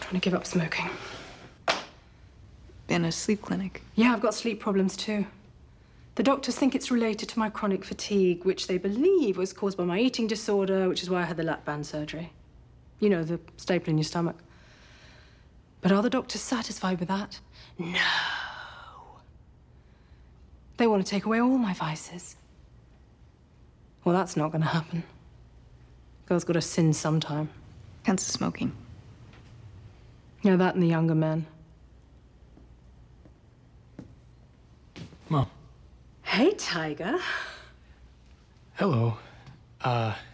trying to give up smoking. In a sleep clinic? Yeah, I've got sleep problems too. The doctors think it's related to my chronic fatigue, which they believe was caused by my eating disorder, which is why I had the lap band surgery. You know, the staple in your stomach. But are the doctors satisfied with that? No. They want to take away all my vices. Well, that's not going to happen. Girl's got to sin sometime. Hence the smoking. Yeah, that and the younger men. Mom. Hey, Tiger. Hello.